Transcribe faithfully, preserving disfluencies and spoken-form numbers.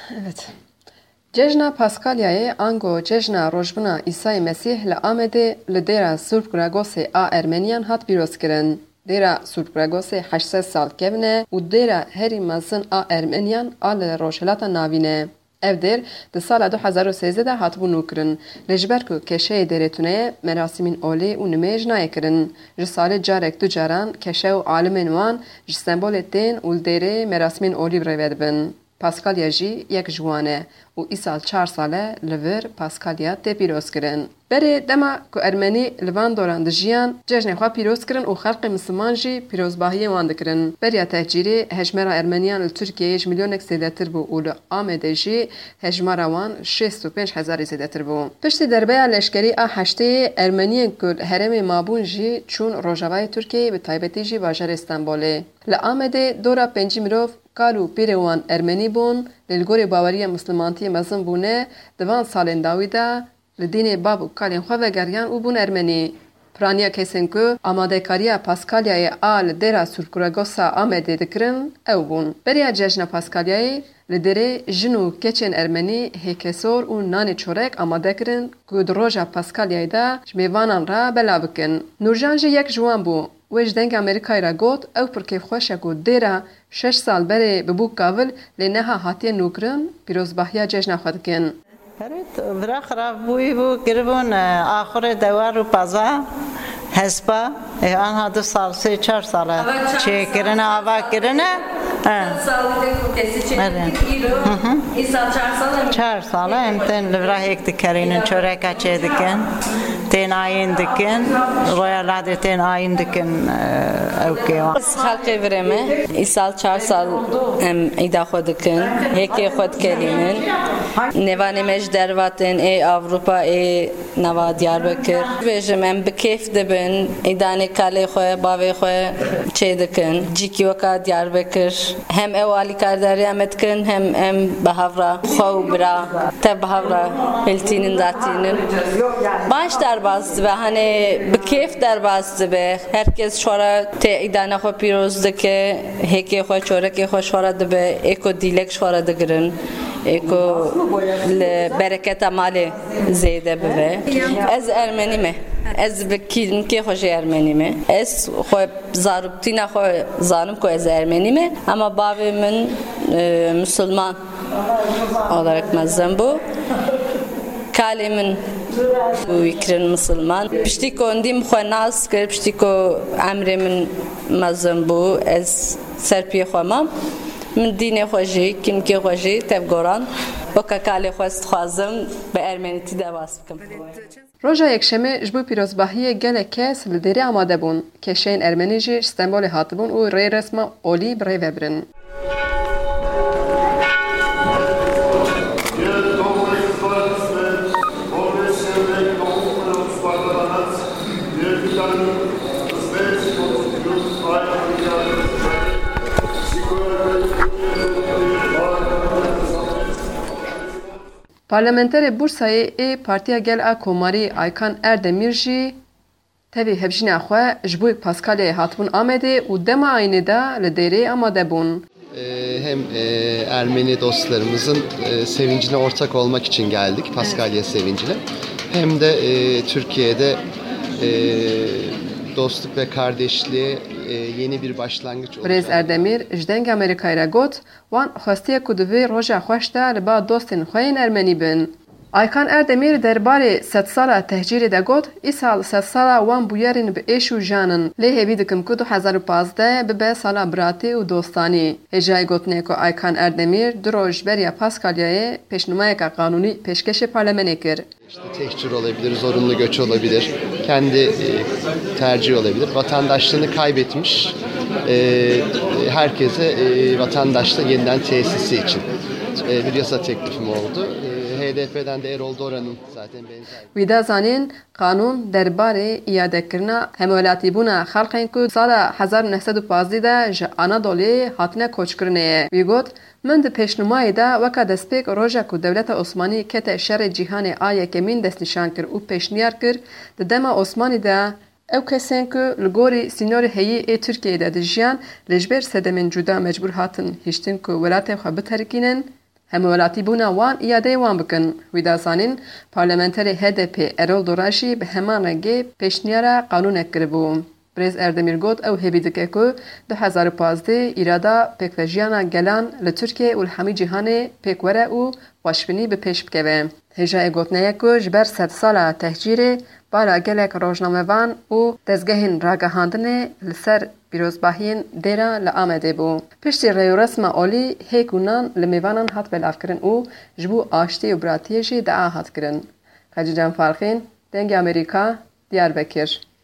Evet. Cejna Paskalyayê ango cejna rojbûna Îsayê Mesîh li Amedê li dêra Sûrb Gregosê a Ermeniyan hat pîrozkirin. Dêra Sûrb Gregosê heşt sed sal kevne û dêra herî mezin a Ermeniyan a li Rojhilata navîn e. Ev dêr di sala du hezar û sêzdeh de hatibû nûkirin. Lê ji ber ku keşeyê dêrê tuneye merasîmên olê û nimêj nayê kirin. Ji salê carek du caran keşe û alimên wan ji sembolê tên û li dêrê merasîmên olî birêve dibin. Paskalya jî yek ji wan e û îsal çar sal e li vir Paskalya tê pîrozkirin. Berê dema ku Ermenî li van doran dijiyan, cejnê xwe pîrozkirin û xelkê misliman jî pîrozbahiyê wan dikirin. Beriya tehcîrê hejmera Ermeniyan li Tirkiyeyê ji milyonek zêdetir bû û li Amedê jî hejmara wan şêst û pênc hezarê zêdetir bû. Piştî derbeya leşkerî a heşteyê Ermeniyên ku li herêmê mabûn jî çûn Rojavayê Tirkiyeyê bi taybetî jî bajarê Stenbolê. Li Amedê dora pêncî mirov kal û pîrê wan Ermenî bûn, lê li gorî baweriya mislimantiyê mezin bûne di van salên dawî de li dînê bav û kalên xwe vegeriyan û bûn Ermenî. Piraniya kesên ku amadekariya Paskalyayê a li dêra Sûrb Gregosa Amedê dikirin, ew bûn. Beriya cejna Paskalyayê li dêrê jin û keçên Ermenî hêkesor û nanê çorek amade kirin ku di roja Paskalyayê de ji mêvanan re belav bikin. Nurcan jî yek ji wan bû. Wê ji dengê Amerîkayê re got ew pir kêfxweş e ku dêra şeş sal berê bibû kavil lê neha hatiye nûkirin pîrozbahiya cejna xwe dikin. Evet, vira xrab bûyî bû kiribûn axirê dewar û peza hespa anha du sal sê çar sal e çêkirine ava kirine çar sal e em tên li vira hêk dikerînin çoreka çê dikin tên ayîn dikin roya ladê tên ayîn dikin ew kêwan xelkê virê me îsal çar sal em îda xwe dikin hêkê xwe dikerînin nevanê me ji dervatên ê Avrupa ê nava Diyarbekir bêjim em bi kêf dibin îdanê kalê xwe bavê xwe çê dikin cîkî weka Diyarbekir hem ew alîkardariya me dikin hem em bi hevra xwe û bira tev bi hevra hiltînin datînin baş derbas dibe hani bi kêf derbas dibe herkes şora tê îdana xwe pîroz dike hêkê xwe çorekê xwe şora dibe êko dîlek şora digirin êko li bereketa malê zêde bibe ez Ermenî me ez bi kînkê xwe jê Ermenî me ez xwe zaroktina xwe zanim ku ez Ermenî me ama bavê min Müslüman olarak mezin bû kalê min wî kirin Müslüman piştî ku hûndî xwe nas kir piştî ku emrê min mezin bû ez serpiyê xwe mam min dînê xwe jî kînkê xwe jî tevgoran weka kalê xwe dixwazim bi Ermenîtî de bas bikim. Roja yekşemê ji bo pîrozbahiyê gelek kes li dêrê amade bûn. Keşeyên Ermenî jî ji Stenbolê hatibûn û rê resma olî birêve birin. Parlamenterê Bursayê ê Partiya Gel a Komarî Aykan Erdemîr jî tevî hevjîna xwe ji bo Paskalyayê hatibûn Amedê û dema aynê de li dêrê amade bûn. Hem Ermeni dostlarımızın sevincine ortak olmak için geldik, Paskalya sevincine. Hem de Türkiye'de dostluk ve kardeşliğe yeni bir başlangıç olacak. Birêz Erdemîr ji dengê Amerîkayê re got wan xwestiye ku di vê roja xweş de li ba dostên xwe yên Ermenî bin. Aykan Erdemîr derbarê sed sala tehcîrê de got îsal sed sala wan bûyerên bi êş û janin lê hêvî dikim ku du hezar û panzdeh bibe sala biratî û dostanî. Hêjayê gotinê ku Aykan Erdemîr du roj beriya Paskalyayê pêşnûmayeka qanûnî pêşkêşê parlemenê kir. İşte tehcir olabilir, zorunlu göç olabilir, kendi e, tercih olabilir. Vatandaşlığını kaybetmiş e, herkese e, vatandaşlığı yeniden tesisi için e, bir yasa teklifim oldu. E, H D P'den de Erol Doran'ın zaten benzer. Wî da zanîn qanûn derbarê îyadekirina hemwelatîbûna xelkên ku sala hezar û neh sed û panzdî de ji Anadolûyê hatine koçkirinê ye. Wî got min di pêşnûmayê de weka destpêk roja ku dewleta Osmanî kete şerê cîhanê a yekemîn destnîşan kir û pêşniyar kir di dema Osmanî de ew kesên ku li gorî sînorê heyî ê Tirkiyeyê de dijiyan lê ji ber sedemên cuda mecbûr hatin hiştin ku welatê xwe biterkînin همولاتی بونا وان ایاده وان بکن. ویداسانین پارلمانتری هد پی ارول دوراشی به همان رنگی پیشنیار قانون کربو. برز اردمیر گوت او هبیدکه که دو هزار و پانزده ایرادا پیکوژیانا گلان لترکیه و الهمی جهان پیکوره او واشبینی به پیش بکوه. هجا گوتنه که جبر صد ساله تهجیره بالا گلک روزنامه‌وان و دزگهین راگهاندن لسر پیروزباهین دیرا لآمده بو. پشتی ریو رسم اولی هیکونان لمیوانان هات بلاف کرن و جبو آشتی و براتیجی دعا هات کرن. خجیجان فارخین دنگ امریکا دیار بکر.